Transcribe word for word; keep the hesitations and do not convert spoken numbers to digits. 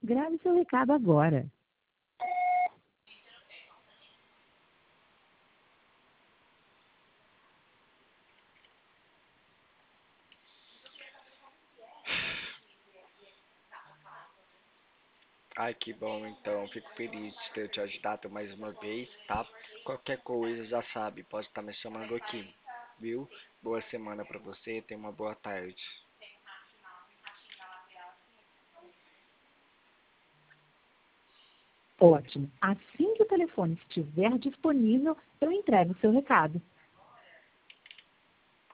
Grave seu recado agora. Ai, que bom, então. Fico feliz de ter te ajudado mais uma vez, tá? Qualquer coisa, já sabe, pode estar me chamando aqui, viu? Boa semana pra você, tenha uma boa tarde. Ótimo. Assim que o telefone estiver disponível, eu entrego o seu recado.